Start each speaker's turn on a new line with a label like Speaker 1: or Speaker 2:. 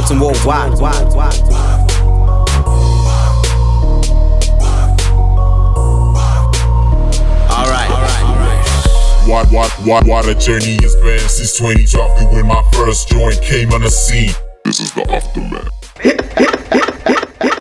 Speaker 1: Boston worldwide.
Speaker 2: What a journey has been since 2012 when my first joint came on the scene. This is the aftermath.